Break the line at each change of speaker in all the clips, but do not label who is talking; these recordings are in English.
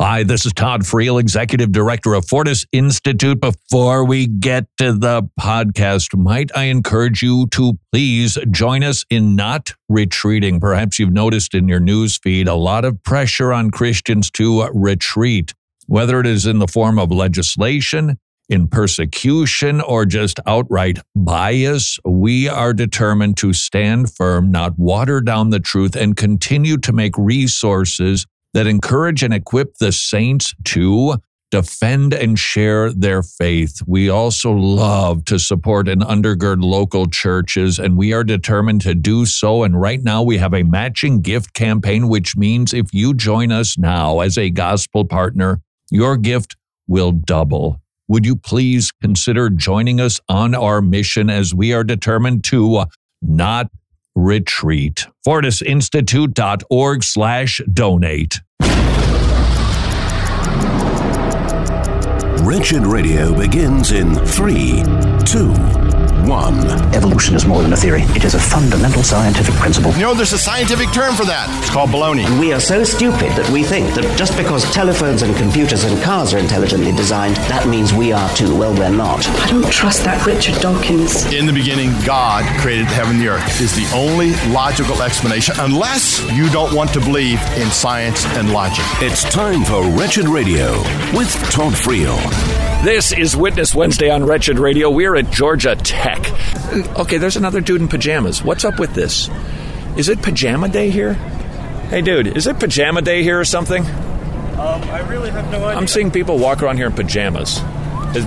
Hi, this is Todd Friel, Executive Director of Fortis Institute. Before we get to the podcast, might I encourage you to please join us in not retreating. Perhaps you've noticed in your news feed a lot of pressure on Christians to retreat, whether it is in the form of legislation, in persecution, or just outright bias. We are determined to stand firm, not water down the truth, and continue to make resources that encourage and equip the saints to defend and share their faith. We also love to support and undergird local churches, and we are determined to do so. And right now we have a matching gift campaign, which means if you join us now as a gospel partner, your gift will double. Would you please consider joining us on our mission as we are determined to not retreat? FortisInstitute.org/donate.
Wretched Radio begins in 3, 2, 1.
Evolution is more than a theory. It is a fundamental scientific principle.
You know, there's a scientific term for that. It's called baloney.
And we are so stupid that we think that just because telephones and computers and cars are intelligently designed, that means we are too. Well, we're not.
I don't trust that Richard Dawkins.
In the beginning, God created heaven and the earth is the only logical explanation, unless you don't want to believe in science and logic.
It's time for Wretched Radio with Todd Friel.
This is Witness Wednesday on Wretched Radio. We're at Georgia Tech. Okay, there's another dude in pajamas. What's up with this? Is it pajama day here? Hey, dude, is it pajama day here or something?
I really have no idea.
I'm seeing people walk around here in pajamas. Is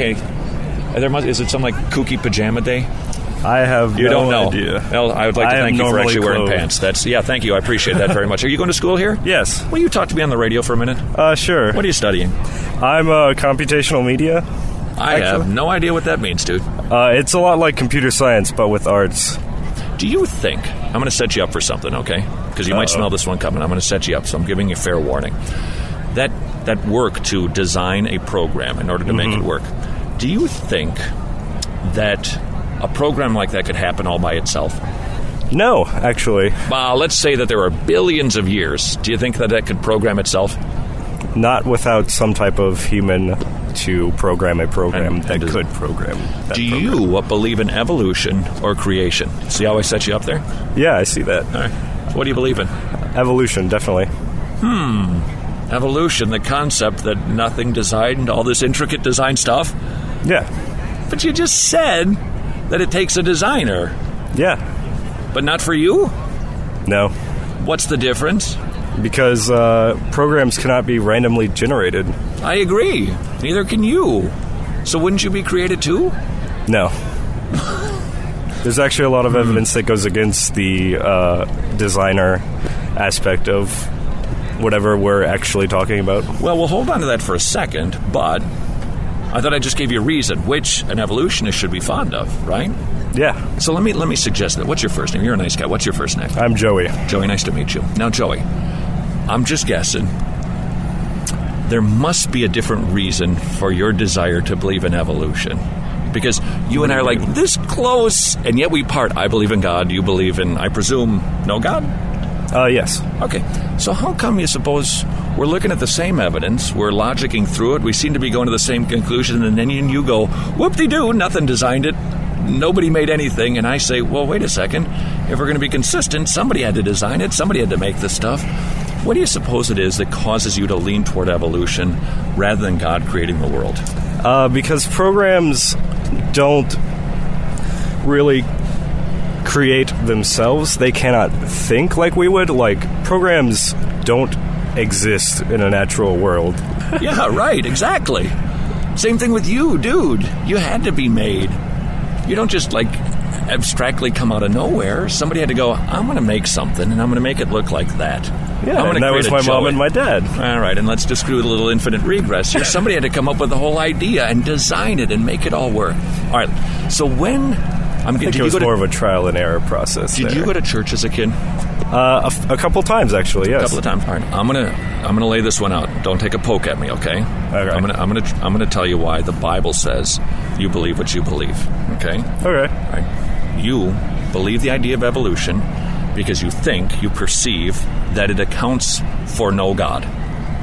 it some like kooky pajama day?
I have no idea.
Well, I would like to thank you for actually wearing pants. Thank you. I appreciate that very much. Are you going to school here?
Yes.
Will you talk to me on the radio for a minute?
Sure.
What are you studying?
I'm computational media.
I have no idea what that means, dude.
It's a lot like computer science, but with arts.
Do you think... I'm going to set you up for something, okay? Because you might smell this one coming. I'm going to set you up, so I'm giving you fair warning. That work to design a program in order to make it work, do you think that a program like that could happen all by itself?
No, actually.
Well, let's say that there are billions of years. Do you think that could program itself?
Not without some type of human to program a program that could program that
Do
program.
you believe in evolution or creation? See how I set you up there?
Yeah, I see that.
All right. So what do you believe in?
Evolution, definitely.
Evolution, the concept that nothing designed, all this intricate design stuff?
Yeah.
But you just said that it takes a designer.
Yeah.
But not for you?
No.
What's the difference?
Because programs cannot be randomly generated.
I agree. Neither can you. So wouldn't you be created too?
No. There's actually a lot of evidence that goes against the designer aspect of whatever we're actually talking about.
Well, we'll hold on to that for a second, but I thought I just gave you a reason, which an evolutionist should be fond of, right?
Yeah.
So let me suggest that. What's your first name? You're a nice guy. What's your first name?
I'm Joey.
Joey, nice to meet you. Now, Joey, I'm just guessing. There must be a different reason for your desire to believe in evolution. Because you and I are like this close, and yet we part. I believe in God. You believe in, I presume, no God?
Yes.
Okay. So how come you suppose we're looking at the same evidence, we're logicking through it, we seem to be going to the same conclusion, and then you go, whoop-de-doo, nothing designed it, nobody made anything, and I say, well, wait a second, if we're going to be consistent, somebody had to design it, somebody had to make this stuff. What do you suppose it is that causes you to lean toward evolution rather than God creating the world?
Because programs don't really create themselves. They cannot think like we would. Like, programs don't exist in a natural world.
Yeah, right, exactly. Same thing with you, dude. You had to be made. You don't just, abstractly come out of nowhere. Somebody had to go, I'm going to make something, and I'm going to make it look like that.
Yeah, and that was my mom and my dad.
All right, and let's just do a little infinite regress here. Somebody had to come up with the whole idea and design it and make it all work. All right, so when...
I think it was more of a trial and error process.
Did you go to church as a kid?
A couple times, actually. Yes.
A couple of times. All right. I'm gonna lay this one out. Don't take a poke at me, okay?
Okay.
I'm gonna tell you why the Bible says you believe what you believe. Okay.
Okay.
All right. You believe the idea of evolution because you perceive that it accounts for no God.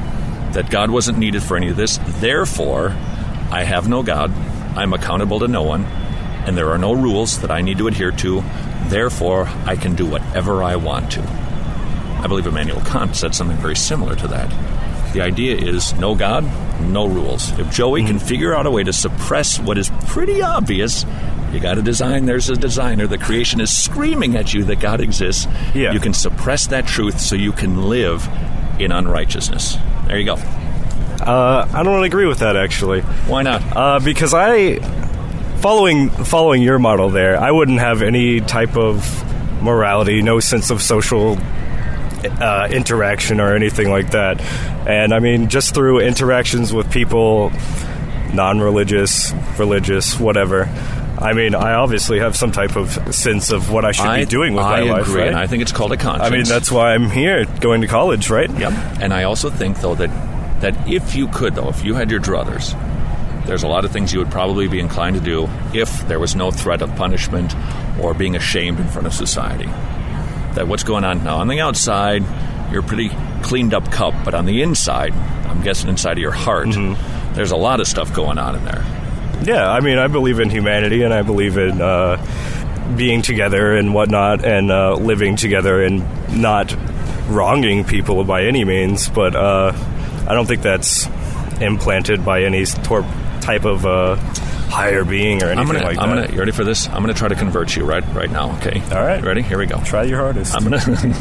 that God wasn't needed for any of this. Therefore, I have no God. I'm accountable to no one. And there are no rules that I need to adhere to. Therefore, I can do whatever I want to. I believe Immanuel Kant said something very similar to that. The idea is no God, no rules. If Joey can figure out a way to suppress what is pretty obvious, you got a design, there's a designer, the creation is screaming at you that God exists.
Yeah.
You can suppress that truth so you can live in unrighteousness. There you go.
I don't agree with that, actually.
Why not?
Because following your model there, I wouldn't have any type of morality, no sense of social interaction or anything like that. And I mean, just through interactions with people, non-religious, religious, whatever, I mean, I obviously have some type of sense of what I should be doing with my life.
I agree,
right?
and I think it's called a conscience.
I mean, that's why I'm here, going to college, right?
Yep. And I also think, though, that if you could, though, if you had your druthers, there's a lot of things you would probably be inclined to do if there was no threat of punishment or being ashamed in front of society. That what's going on now on the outside, you're a pretty cleaned up cup, but on the inside, I'm guessing inside of your heart, there's a lot of stuff going on in there.
Yeah, I mean, I believe in humanity, and I believe in being together and whatnot, and living together and not wronging people by any means, but I don't think that's implanted by any type of higher being or anything like that.
You ready for this? I'm going to try to convert you right now, okay?
All right.
Ready? Here we go.
Try your hardest.
I'm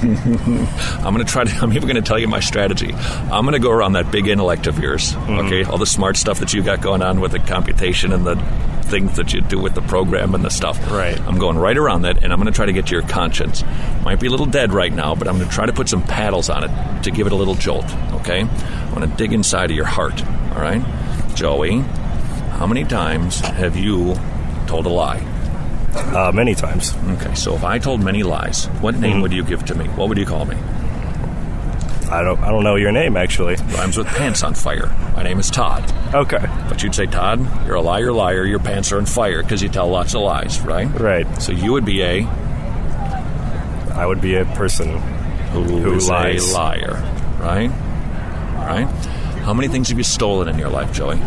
even going to tell you my strategy. I'm going to go around that big intellect of yours, okay? All the smart stuff that you got going on with the computation and the things that you do with the program and the stuff.
Right.
I'm going right around that, and I'm going to try to get to your conscience. Might be a little dead right now, but I'm going to try to put some paddles on it to give it a little jolt, okay? I'm going to dig inside of your heart, all right? Joey, how many times have you told a lie?
Many times.
Okay, so if I told many lies, what name would you give to me? What would you call me?
I don't know your name, actually.
Rhymes with pants on fire. My name is Todd.
Okay.
But you'd say, Todd, you're a liar, your pants are on fire, because you tell lots of lies, right?
Right.
So you would be
I would be a person who
is
lies.
a liar, right? Right? How many things have you stolen in your life, Joey?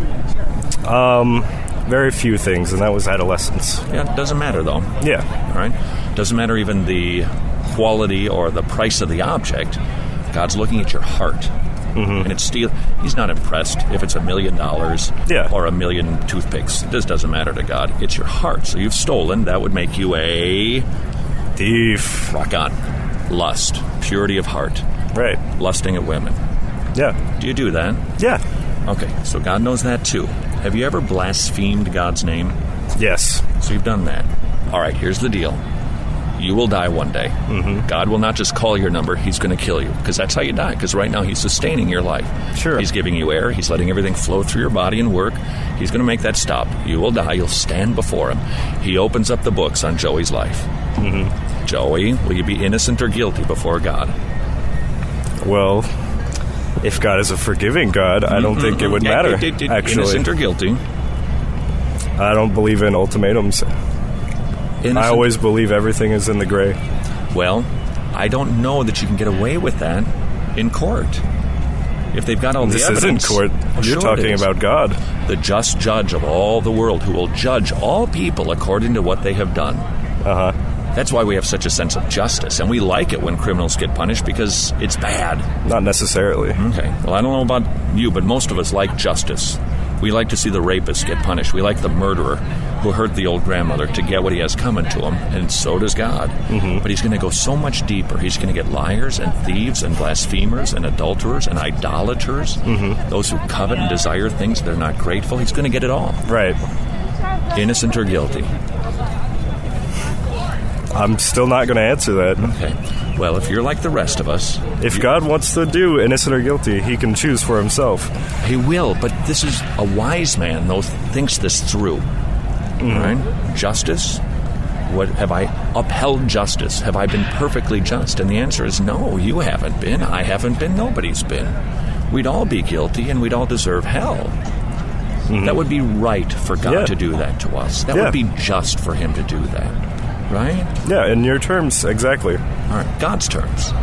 Very few things, and that was adolescence.
Yeah, it doesn't matter, though.
Yeah.
All right? Doesn't matter even the quality or the price of the object. God's looking at your heart. And it's He's not impressed if it's $1 million or 1 million toothpicks. This doesn't matter to God. It's your heart. So you've stolen. That would make you a
thief.
Rock on. Lust. Purity of heart.
Right.
Lusting at women.
Yeah.
Do you do that?
Yeah.
Okay, so God knows that too. Have you ever blasphemed God's name?
Yes.
So you've done that. All right, here's the deal. You will die one day. God will not just call your number. He's going to kill you, because that's how you die, because right now He's sustaining your life.
Sure.
He's giving you air. He's letting everything flow through your body and work. He's going to make that stop. You will die. You'll stand before Him. He opens up the books on Joey's life. Joey, will you be innocent or guilty before God?
Well, if God is a forgiving God, I don't think it would matter, actually.
Innocent or guilty?
I don't believe in ultimatums.
Innocent.
I always believe everything is in the gray.
Well, I don't know that you can get away with that in court. If they've got all the evidence.
This isn't court. You're talking about God.
The just judge of all the world, who will judge all people according to what they have done. That's why we have such a sense of justice, and we like it when criminals get punished, because it's bad.
Not necessarily.
Okay. Well, I don't know about you, but most of us like justice. We like to see the rapist get punished. We like the murderer who hurt the old grandmother to get what he has coming to him, and so does God. But He's going to go so much deeper. He's going to get liars and thieves and blasphemers and adulterers and idolaters, those who covet and desire things they're not grateful. He's going to get it all.
Right.
Innocent or guilty?
I'm still not going to answer that.
Okay. Well, if you're like the rest of us...
If God wants to do innocent or guilty, He can choose for Himself.
He will, but this is a wise man, though, thinks this through. Right? Justice? What have I upheld justice? Have I been perfectly just? And the answer is no, you haven't been. I haven't been. Nobody's been. We'd all be guilty, and we'd all deserve hell. That would be right for God to do that to us. That would be just for Him to do that. Right?
Yeah, in your terms, exactly.
All right, God's terms.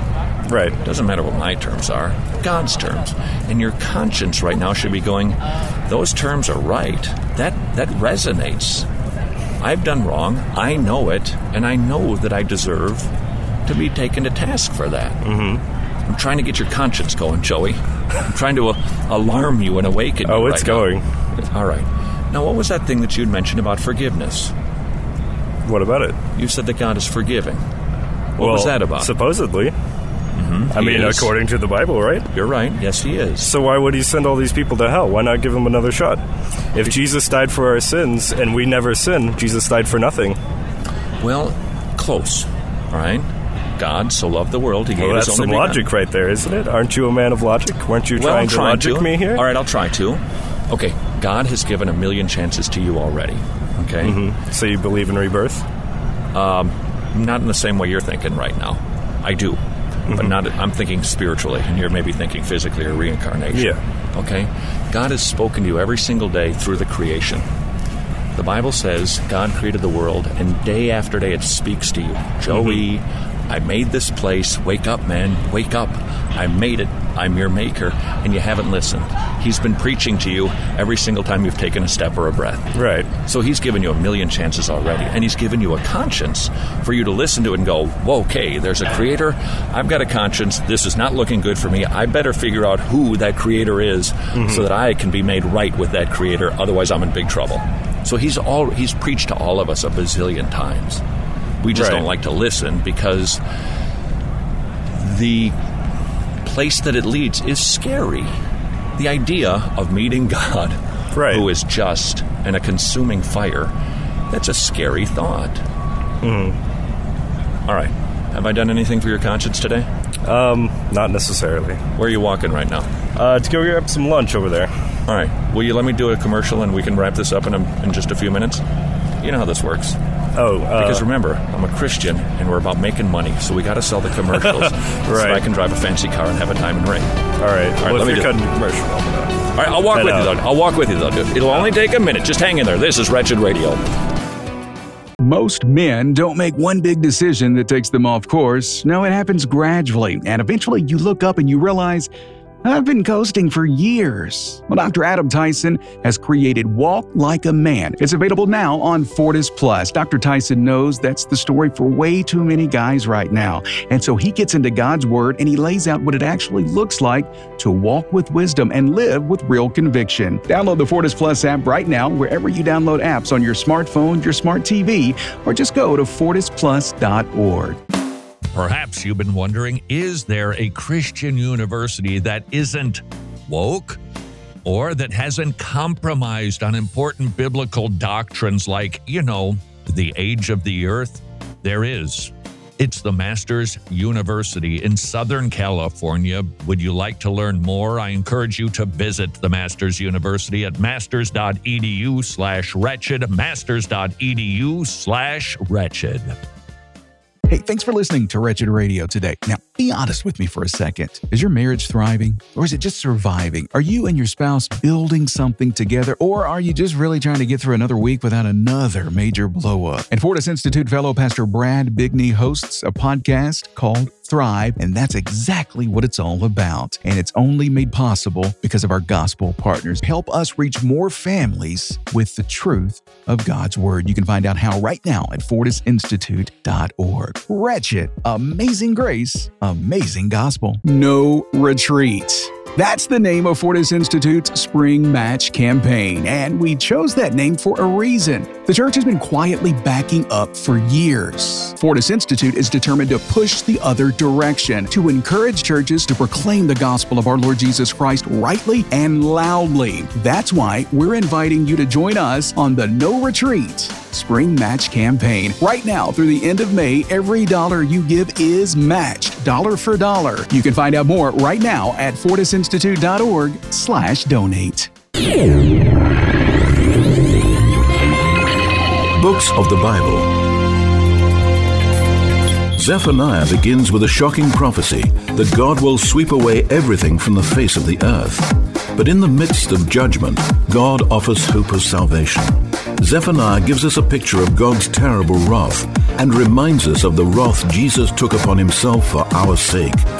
Right.
Doesn't matter what my terms are, God's terms. And your conscience right now should be going, those terms are right. That resonates. I've done wrong. I know it. And I know that I deserve to be taken to task for that. I'm trying to get your conscience going, Joey. I'm trying to alarm you and awaken you.
Oh, it's going.
All right. Now, what was that thing that you'd mentioned about forgiveness?
What about it?
You said that God is forgiving. What was that about?
Supposedly. I mean, according to the Bible, right?
You're right. Yes, he is.
So why would he send all these people to hell? Why not give them another shot? If Jesus died for our sins and we never sin, Jesus died for nothing.
Well, close. All right? God so loved the world, he gave his
that's
only
some logic right there, isn't it? Aren't you a man of logic? Weren't you trying to logic me here?
All right, I'll try to. Okay, God has given 1 million chances to you already. Okay?
So you believe in rebirth?
Not in the same way you're thinking right now. I do. But not. I'm thinking spiritually, and you're maybe thinking physically or reincarnation.
Yeah.
Okay? God has spoken to you every single day through the creation. The Bible says God created the world, and day after day it speaks to you. Joey, I made this place. Wake up, man. Wake up. I made it. I'm your maker. And you haven't listened. He's been preaching to you every single time you've taken a step or a breath.
Right.
So he's given you 1 million chances already. And he's given you a conscience for you to listen to it and go, whoa, okay, there's a creator. I've got a conscience. This is not looking good for me. I better figure out who that creator is so that I can be made right with that creator. Otherwise, I'm in big trouble. So he's preached to all of us a bazillion times. We just don't like to listen because the place that it leads is scary. The idea of meeting God, who is just and a consuming fire, that's a scary thought. All right. Have I done anything for your conscience today?
Not necessarily.
Where are you walking right now?
To go grab some lunch over there.
All right. Will you let me do a commercial and we can wrap this up in just a few minutes? You know how this works. Because remember, I'm a Christian, and we're about making money, so we got to sell the commercials so I can drive a fancy car and have a diamond ring.
All right. Well, let me cut the commercial.
All right, I'll walk with you, though. I'll walk with you, though, dude. It'll only take a minute. Just hang in there. This is Wretched Radio.
Most men don't make one big decision that takes them off course. No, it happens gradually, and eventually you look up and you realize, I've been coasting for years. Well, Dr. Adam Tyson has created Walk Like a Man. It's available now on Fortis Plus. Dr. Tyson knows that's the story for way too many guys right now. And so he gets into God's Word and he lays out what it actually looks like to walk with wisdom and live with real conviction. Download the Fortis Plus app right now wherever you download apps on your smartphone, your smart TV, or just go to fortisplus.org.
Perhaps you've been wondering, is there a Christian university that isn't woke or that hasn't compromised on important biblical doctrines like, the age of the earth? There is. It's the Masters University in Southern California. Would you like to learn more? I encourage you to visit the Masters University at masters.edu/wretched, masters.edu/wretched.
Hey, thanks for listening to Wretched Radio today. Now, be honest with me for a second. Is your marriage thriving, or is it just surviving? Are you and your spouse building something together, or are you just really trying to get through another week without another major blow-up? And Fortis Institute fellow Pastor Brad Bigney hosts a podcast called Thrive, and that's exactly what it's all about. And it's only made possible because of our gospel partners. Help us reach more families with the truth of God's Word. You can find out how right now at fortisinstitute.org. Wretched, amazing grace, amazing gospel. No retreat. That's the name of Fortis Institute's Spring Match campaign, and we chose that name for a reason. The church has been quietly backing up for years. Fortis Institute is determined to push the other direction, to encourage churches to proclaim the gospel of our Lord Jesus Christ rightly and loudly. That's why we're inviting you to join us on the No Retreat Spring Match campaign. Right now, through the end of May, every dollar you give is matched, dollar for dollar. You can find out more right now at fortisinstitute.org/donate.
Books of the Bible. Zephaniah begins with a shocking prophecy that God will sweep away everything from the face of the earth. But in the midst of judgment, God offers hope of salvation. Zephaniah gives us a picture of God's terrible wrath and reminds us of the wrath Jesus took upon himself for our sake.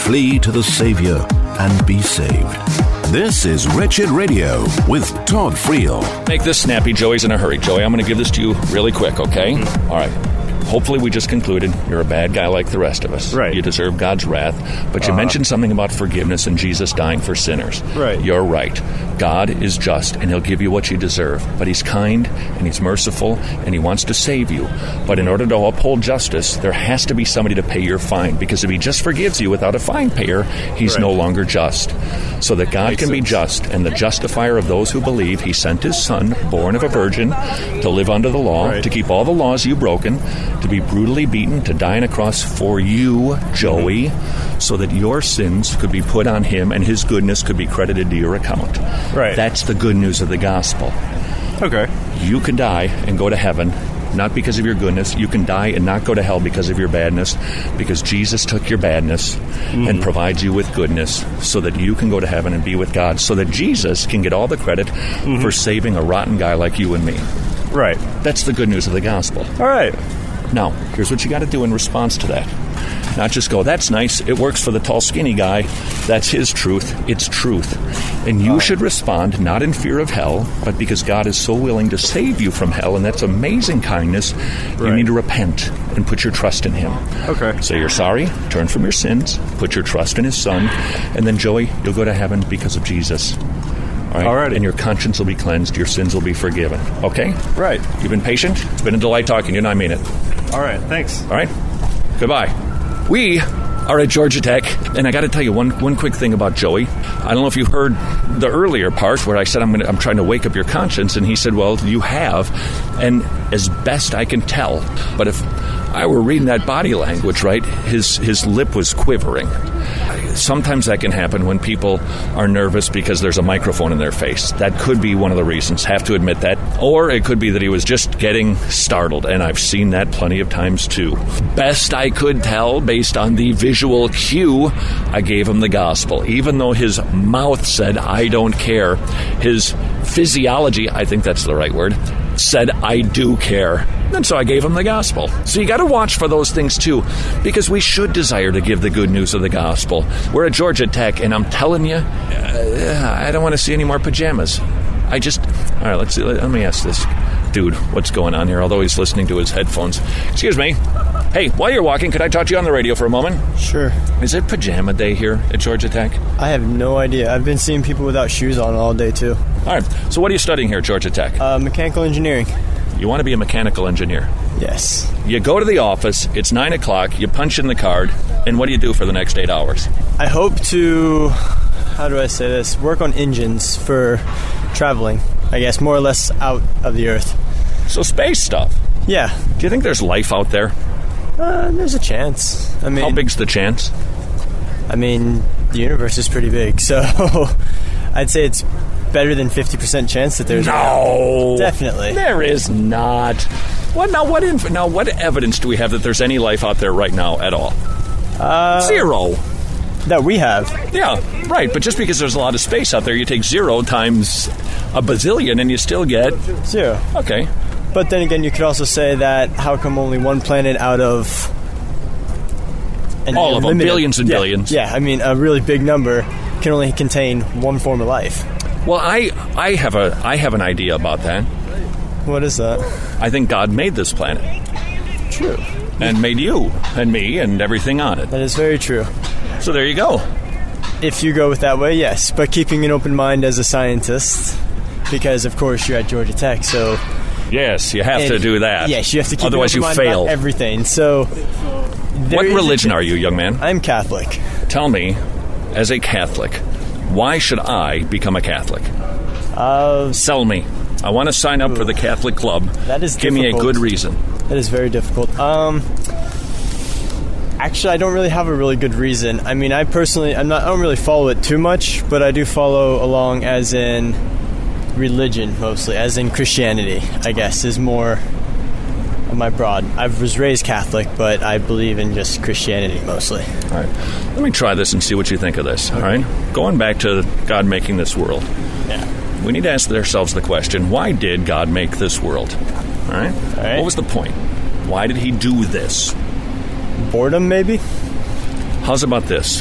flee to the Savior and be saved. This is Wretched Radio with Todd Friel.
Make this snappy. Joey's in a hurry. Joey, I'm going to give this to you really quick, okay? All right. Hopefully we just concluded you're a bad guy like the rest of us.
Right.
You deserve God's wrath. But you mentioned something about forgiveness and Jesus dying for sinners.
Right.
You're right. God is just, and he'll give you what you deserve. But he's kind, and he's merciful, and he wants to save you. But in order to uphold justice, there has to be somebody to pay your fine. Because if he just forgives you without a fine payer, he's no longer just. So that God can be just, and the justifier of those who believe, he sent his son, born of a virgin, to live under the law, to keep all the laws you've broken, to be brutally beaten, to die on a cross for you, Joey, so that your sins could be put on him and his goodness could be credited to your account.
Right.
That's the good news of the gospel.
Okay.
You can die and go to heaven, not because of your goodness. You can die and not go to hell because of your badness, because Jesus took your badness and provides you with goodness so that you can go to heaven and be with God, so that Jesus can get all the credit for saving a rotten guy like you and me.
Right.
That's the good news of the gospel.
All right.
Now, here's what you got to do in response to that. Not just go, that's nice, it works for the tall, skinny guy, that's his truth, it's truth. And you should respond not in fear of hell, but because God is so willing to save you from hell, and that's amazing kindness, you need to repent and put your trust in him.
Okay.
Say you're sorry, turn from your sins, put your trust in his son, and then, Joey, you'll go to heaven because of Jesus. All right. And your conscience will be cleansed, your sins will be forgiven. Okay?
Right.
You've been patient? It's been a delight talking to you, and I mean it.
All right. Thanks.
All right? Goodbye. We are at Georgia Tech, and I got to tell you one quick thing about Joey. I don't know if you heard the earlier part where I said I'm trying to wake up your conscience, and he said, well, you have, and as best I can tell. But if I were reading that body language, right, his lip was quivering. Sometimes that can happen when people are nervous because there's a microphone in their face. That could be one of the reasons, have to admit that. Or it could be that he was just getting startled, and I've seen that plenty of times too. Best I could tell, based on the visual cue, I gave him the gospel. Even though his mouth said, I don't care, his physiology, I think that's the right word, said, I do care. And so I gave him the gospel. So you got to watch for those things too, because we should desire to give the good news of the gospel. We're at Georgia Tech, and I'm telling you, I don't want to see any more pajamas. All right, let me ask this dude what's going on here, although he's listening to his headphones. Excuse me. Hey, while you're walking, could I talk to you on the radio for a moment?
Sure.
Is it pajama day here at Georgia Tech?
I have no idea. I've been seeing people without shoes on all day, too.
All right. So what are you studying here at Georgia Tech?
Mechanical engineering.
You want to be a mechanical engineer?
Yes.
You go to the office, it's 9 o'clock, you punch in the card, and what do you do for the next 8 hours?
I hope to, how do I say this, work on engines for traveling, I guess, more or less out of the Earth.
So space stuff?
Yeah.
Do you think there's life out there?
There's a chance. I mean,
how big's the chance?
I mean, the universe is pretty big, so I'd say it's better than 50% chance that there's
no,
definitely
there is not. What evidence do we have that there's any life out there right now at all? Zero.
That we have.
Yeah, right. But just because there's a lot of space out there, you take 0 times a bazillion, and you still get
0.
Okay.
But then again, you could also say that how come only one planet out of
all of them, billions and billions?
Yeah, I mean, a really big number can only contain one form of life.
Well, I have an idea about that.
What is that?
I think God made this planet.
True.
And made you and me and everything on it.
That is very true.
So there you go.
If you go with that way, yes. But keeping an open mind as a scientist, because of course you're at Georgia Tech, so
yes, you have to do that.
Yes, you have to keep
otherwise
an open
you
mind
fail
about everything. So
what religion are you, young man?
I'm Catholic.
Tell me, as a Catholic, why should I become a Catholic? Sell me. I want to sign up for the Catholic Club.
That is
Give
difficult.
me a good reason.
That is very difficult. Actually, I don't really have a really good reason. I mean, I don't really follow it too much, but I do follow along as in religion mostly, as in Christianity, I guess, is more of my broad. I was raised Catholic, but I believe in just Christianity mostly.
All right. Let me try this and see what you think of this, all right? Going back to God making this world.
Yeah.
We need to ask ourselves the question, why did God make this world? All right? What was the point? Why did he do this?
Boredom, maybe?
How's about this?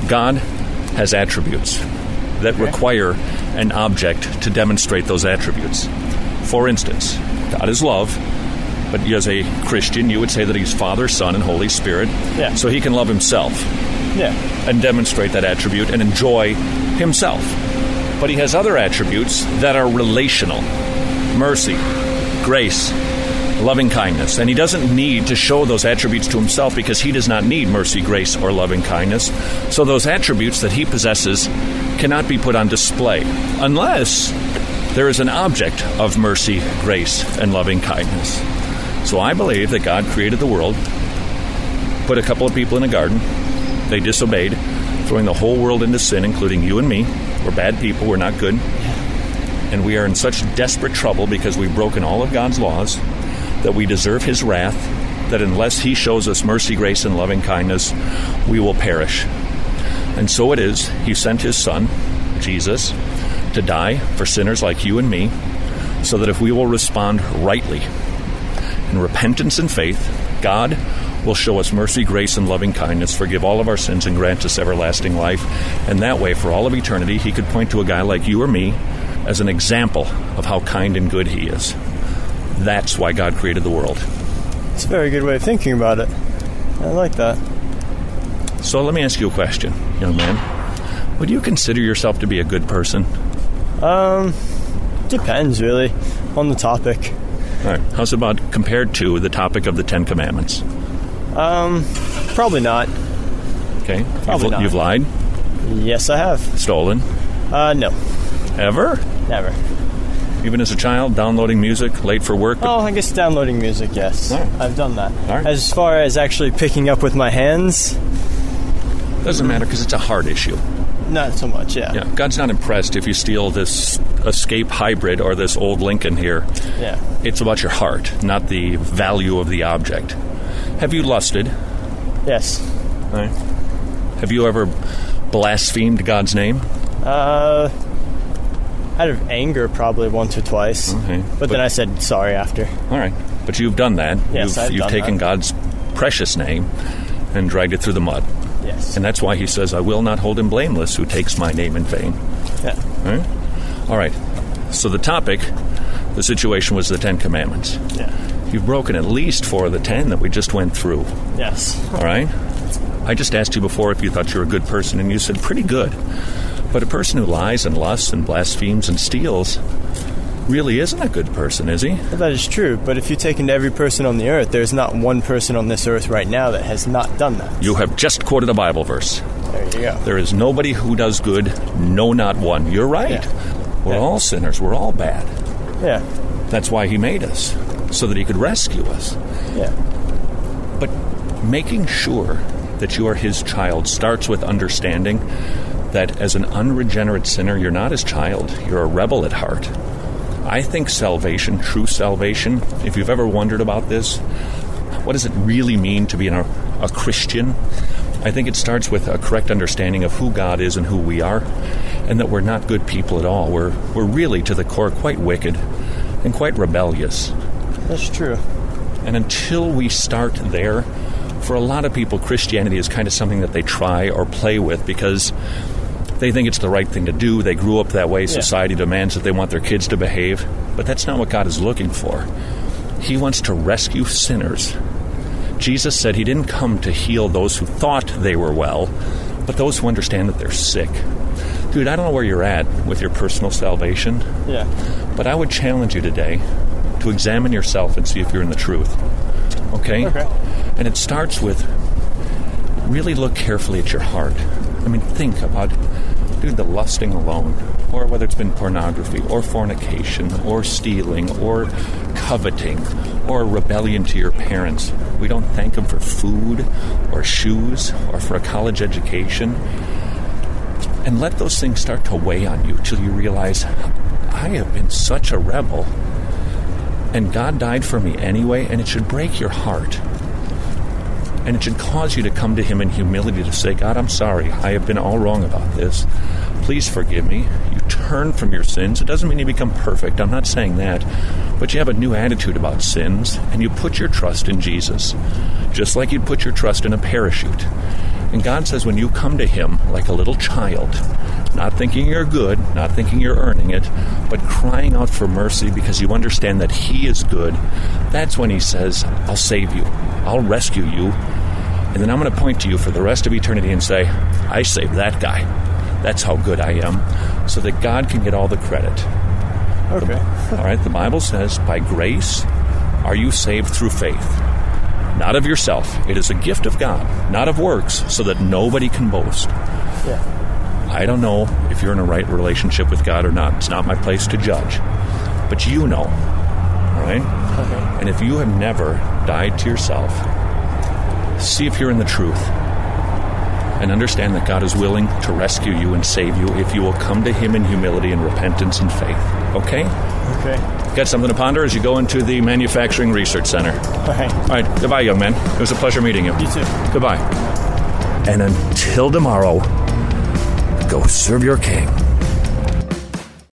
God has attributes that require an object to demonstrate those attributes. For instance, God is love, but as a Christian, you would say that he's Father, Son, and Holy Spirit.
Yeah.
So he can love himself.
Yeah.
And demonstrate that attribute and enjoy himself. But he has other attributes that are relational. Mercy, grace, loving kindness. And he doesn't need to show those attributes to himself because he does not need mercy, grace, or loving kindness. So those attributes that he possesses cannot be put on display unless there is an object of mercy, grace, and loving kindness. So I believe that God created the world, put a couple of people in a garden. They disobeyed, throwing the whole world into sin, including you and me. We're bad people. We're not good. And we are in such desperate trouble because we've broken all of God's laws that we deserve his wrath, that unless he shows us mercy, grace, and loving kindness, we will perish. And so it is, he sent his Son, Jesus, to die for sinners like you and me, so that if we will respond rightly in repentance and faith, God will show us mercy, grace, and loving kindness, forgive all of our sins, and grant us everlasting life. And that way, for all of eternity, he could point to a guy like you or me as an example of how kind and good he is. That's why God created the world.
It's a very good way of thinking about it. I like that.
So let me ask you a question, young man. Would you consider yourself to be a good person?
Depends, really, on the topic.
All right. How's about compared to the topic of the Ten Commandments?
Probably not.
Okay.
Probably not.
You've lied?
Yes, I have.
Stolen?
No.
Ever?
Never.
Even as a child, downloading music, late for work?
Oh, I guess downloading music, yes.
All right.
I've done that.
All right.
As far as actually picking up with my hands?
Doesn't matter because it's a heart issue.
Not so much, yeah.
Yeah. God's not impressed if you steal this Escape hybrid or this old Lincoln here.
Yeah.
It's about your heart, not the value of the object. Have you lusted?
Yes.
All right. Have you ever blasphemed God's name?
Out of anger, probably once or twice.
Okay.
But then I said sorry after.
All right. But you've done that.
Yes, I've
you've
done
taken
that.
God's precious name and dragged it through the mud.
Yes.
And that's why he says, I will not hold him blameless who takes my name in vain.
Yeah.
All right. All right. So the topic, the situation was the Ten Commandments.
Yeah.
You've broken at least 4 of the 10 that we just went through.
Yes.
All right? I just asked you before if you thought you were a good person, and you said pretty good. But a person who lies and lusts and blasphemes and steals really isn't a good person, is he?
Well, that is true, but if you take into every person on the earth, there's not one person on this earth right now that has not done that.
You have just quoted a Bible verse.
There you go.
There is nobody who does good, no, not one. You're right.
Yeah.
We're all sinners. We're all bad.
Yeah.
That's why he made us, so that he could rescue us.
Yeah.
But making sure that you are his child starts with understanding that as an unregenerate sinner, you're not his child. You're a rebel at heart. I think salvation, true salvation, if you've ever wondered about this, what does it really mean to be a Christian? I think it starts with a correct understanding of who God is and who we are, and that we're not good people at all. We're really, to the core, quite wicked and quite rebellious.
That's true.
And until we start there, for a lot of people, Christianity is kind of something that they try or play with because they think it's the right thing to do. They grew up that way.
Yeah.
Society demands that they want their kids to behave. But that's not what God is looking for. He wants to rescue sinners. Jesus said he didn't come to heal those who thought they were well, but those who understand that they're sick. Dude, I don't know where you're at with your personal salvation.
Yeah.
But I would challenge you today to examine yourself and see if you're in the truth. Okay?
Okay.
And it starts with really look carefully at your heart. I mean, think about, dude, the lusting alone, or whether it's been pornography, or fornication, or stealing, or coveting, or rebellion to your parents. We don't thank them for food, or shoes, or for a college education. And let those things start to weigh on you till you realize, I have been such a rebel, and God died for me anyway, and it should break your heart. And it should cause you to come to him in humility to say, God, I'm sorry. I have been all wrong about this. Please forgive me. You turn from your sins. It doesn't mean you become perfect. I'm not saying that. But you have a new attitude about sins, and you put your trust in Jesus, just like you'd put your trust in a parachute. And God says when you come to him like a little child, not thinking you're good, not thinking you're earning it, but crying out for mercy because you understand that he is good, that's when he says, I'll save you. I'll rescue you. And then I'm going to point to you for the rest of eternity and say, I saved that guy. That's how good I am. So that God can get all the credit.
Okay.
All right, the Bible says, by grace are you saved through faith. Not of yourself. It is a gift of God, not of works, so that nobody can boast.
Yeah.
I don't know if you're in a right relationship with God or not. It's not my place to judge. But you know. All right?
Okay.
And if you have never died to yourself, see if you're in the truth. And understand that God is willing to rescue you and save you if you will come to him in humility and repentance and faith. Okay?
Okay.
Got something to ponder as you go into the Manufacturing Research Center. All right. Goodbye, young man. It was a pleasure meeting you.
You too.
Goodbye. And until tomorrow, go serve your king.